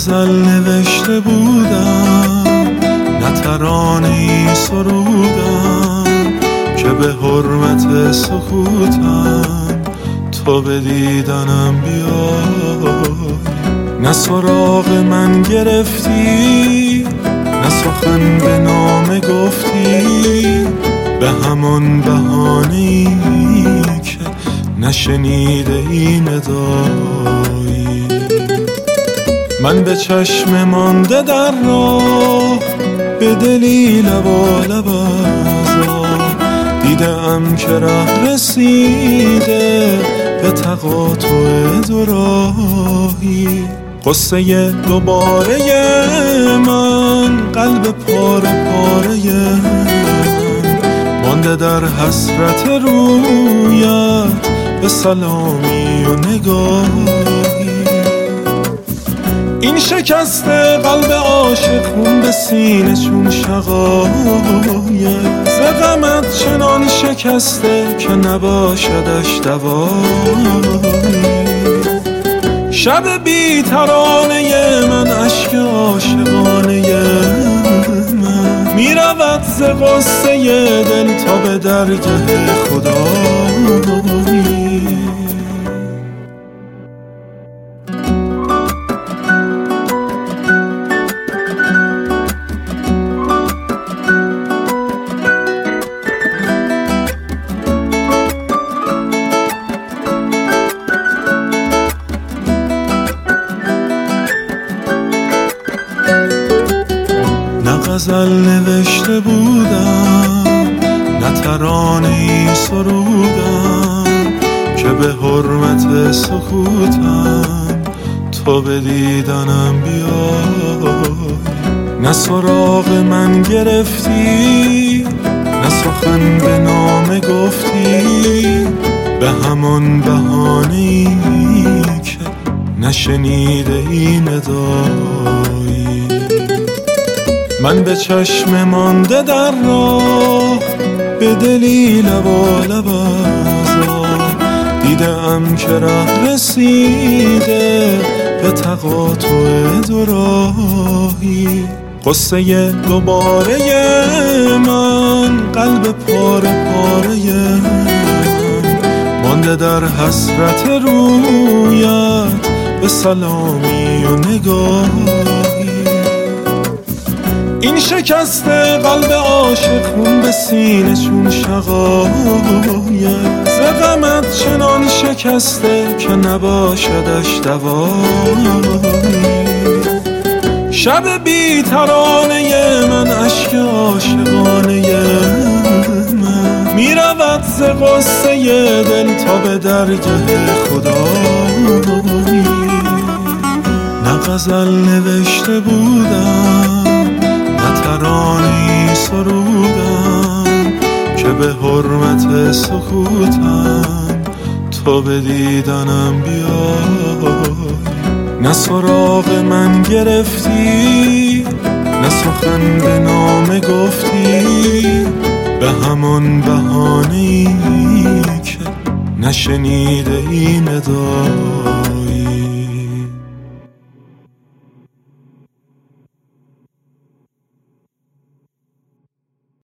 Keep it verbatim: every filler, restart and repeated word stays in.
غزل نوشته بودم، نه ترانه‌ای سرودم که به حرمت سکوتم تو به دیدنم بیای. نه سراغ من گرفتی، نه سخن به نامه گفتی، به همان بهانه‌ای که نشنیده ای ندایی. من به چشم مانده در راه، به دلی لبالب از آب، دیدم که ره رسیده به تقاطع دو راهی. قصه دوباره من، قلب پاره پاره من، مانده در حسرت رویت به سلامی و نگاهی. این شکسته قلب عاشق خون به سینه چون شقایق، ز غمت چنان شکسته که نباشدش دوایی. شب بی ترانه من، اشک عاشقانه من، می رود ز غصه دل تا به درگه خدایی. غزل نوشته بودم، نه ترانه‌ای سرودم که به حرمت سکوتم تو به دیدنم بیای. نه سراغ من گرفتی، نه سخن به نامه گفتی، به همان بهانه‌ای که نشنیده ای ندایی. من به چشم مانده در راه، به دلی لبالب از آب، دیدم که ره رسیده به تقاطع دو راهی. قصه دوباره من، قلب پاره پاره من، مانده در حسرت رویت به سلامی و نگاهی. این شکسته قلب عاشق خون به سینه چون شقایق، ز غمت چنان شکسته که نباشدش دوایی. شب بی ترانه من، اشک عاشقانه من، می رود ز غصه دل تا به درگه خدایی. نه غزل نوشته بودم، نه ترانه‌ای سرودم که به حرمت سکوتم تو به دیدنم بیای. نه سراغ من گرفتی، نه سخن به نامه گفتی، به همان بهانه‌ای که نشنیده ای ندایی.